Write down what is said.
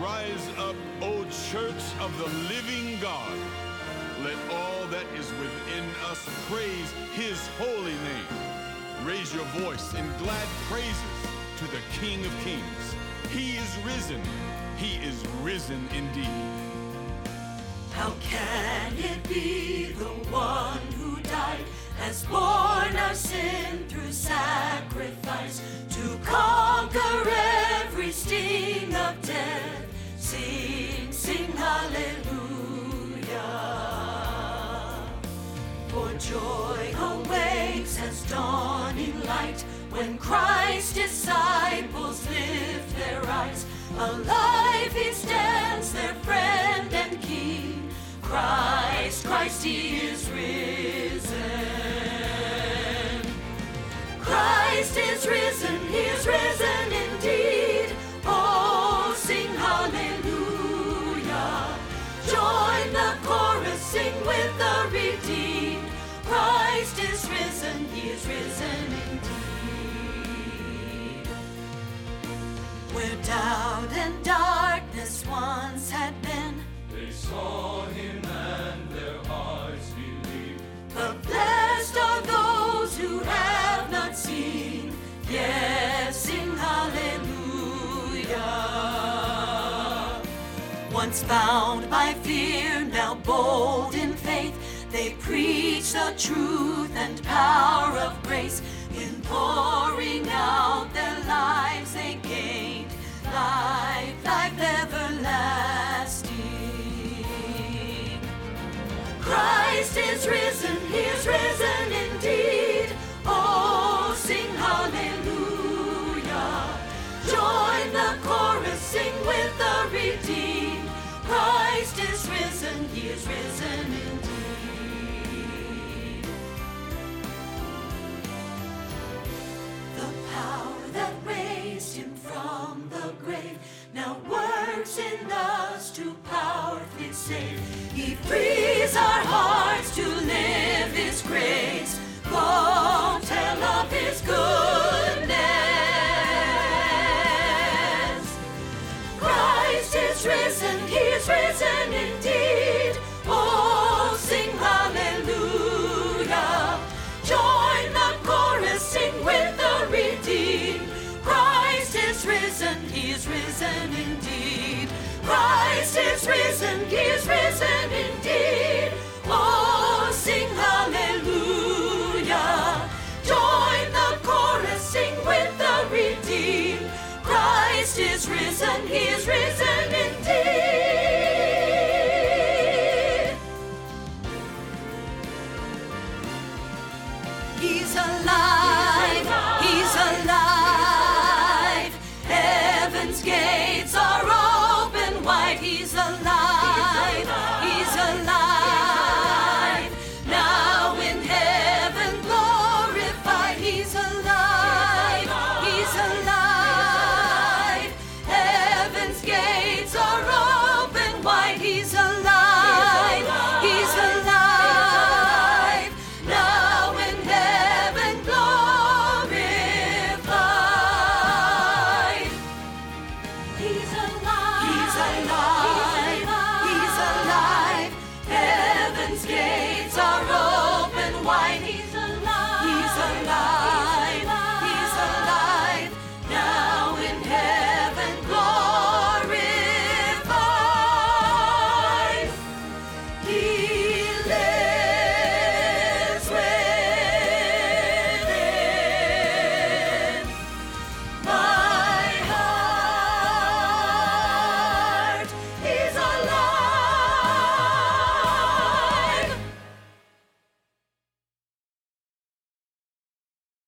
Rise up, O church of the living God. Let all that is within us praise his holy name. Raise your voice in glad praises to the King of Kings. He is risen. He is risen indeed. How can it be the one who died has borne our sin through sacrifice to conquer every sting of death? Sing, sing hallelujah. For joy awakes as dawning light when Christ's disciples lift their eyes. Alive he stands, their friend and King. Christ, Christ, he is risen. Christ is risen, he is risen indeed. Oh, sing hallelujah. Join the chorus, sing with the redeemed. Christ is risen, he is risen indeed. Where doubt and darkness once had been, they saw him and their hearts believed. but blessed are those who have not seen. Yes, sing hallelujah. Once bound by fear, now bold in faith, they preach the truth and power of grace. In pouring out their lives they gained life, life everlasting. Christ is risen, he is risen indeed. Oh, sing hallelujah. Join the chorus, sing with the redeemed. Christ is risen, he is risen indeed. The power that raised him from the grave now works in us to powerfully save. He frees our hearts to live his grace. Go tell of his goodness. Christ is risen, he is risen indeed. Oh, sing hallelujah. Join the chorus, sing with the redeemed. Christ is risen, he is risen indeed. Christ is risen, he is risen indeed. Oh, sing hallelujah. Join the chorus, sing with the redeemed. Christ is risen, he is risen indeed. He's alive, he's alive. Heaven's gates are open wide. He's alive, he's alive. Now in heaven glorified. He's alive, he's alive. Heaven's gates are open wide. He's alive, he's alive. Now in heaven glorified. He's alive.